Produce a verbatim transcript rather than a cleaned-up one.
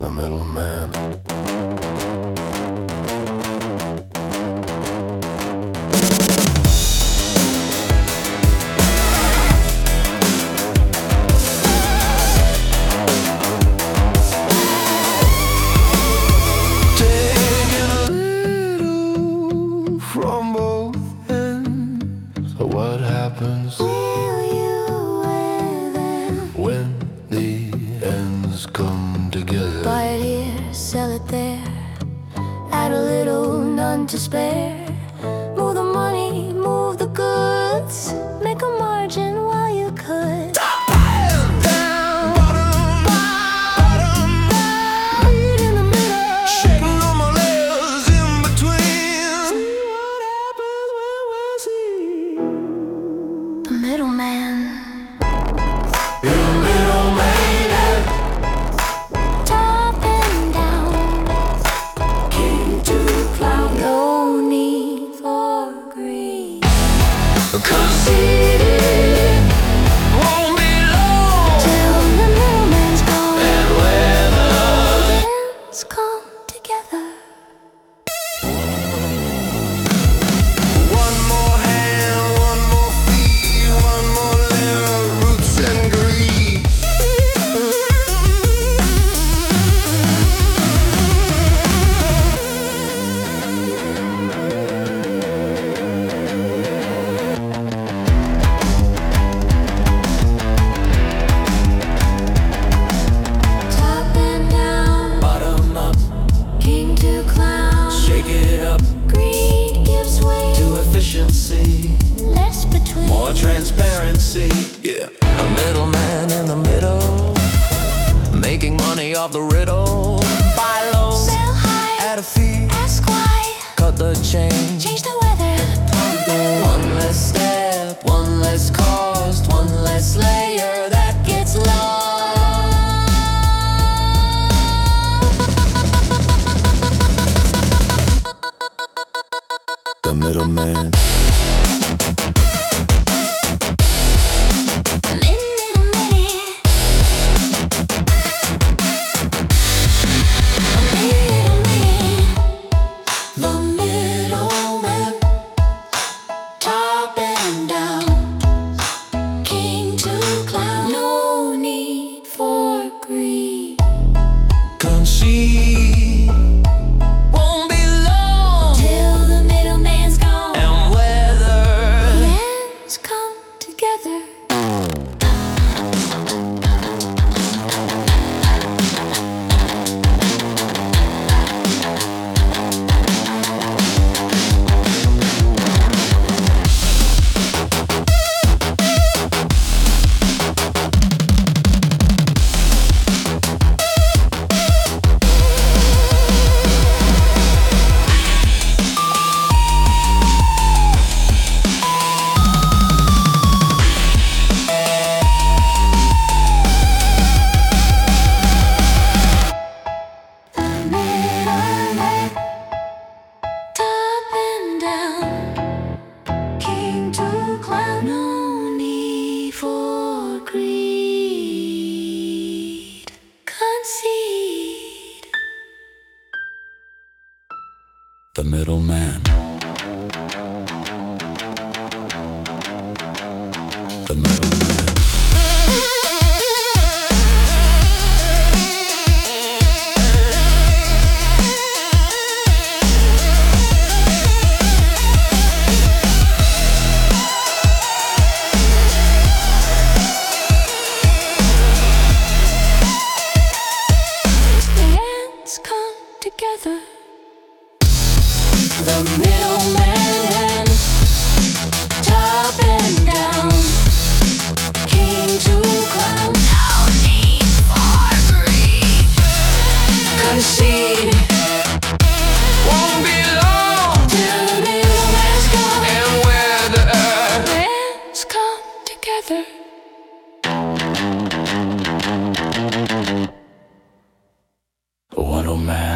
The middleman. Taking a little from both ends. So what happens? Will you wear them? When the ends come together. Buy it here, sell it there. Add a little, none to spare. Move the money, move the goods. Make a margin while you could. Top and down, bottom, bottom, Meet in the middle. shaking all my layers in between. See what happens when we see The middleman. the middleman. Top and down. King to clown, No need for greed. conceited, won't be long. Till the middleman's gone. And when the Ends come together. one more hand, one more feet, one more layer of roots and greed. Top and down. Bottom up, King to clown. shake it up Greed gives way. to efficiency, Less between. more transparency. Yeah, a middleman in the middle, making money off the riddle. Buy low, Sell high. add a fee, Ask why. cut the change. Change the weather. One less step, one less cost, one less layer that gets lost. The middleman. Minute, minute. Minute, minute. The middleman. Top and down. King to clown. No need for greed. Concede, won't be long. Till the middleman's gone. And whether Ends come together. Middleman. Top and down. King to clown. No need for greed. Concede. the middleman. The middleman. The ends come together. The middleman. Top and down. King to clown. No need for greed. Concede. Won't be long. Till the middleman's gone. And where the The ends come together. one oh man.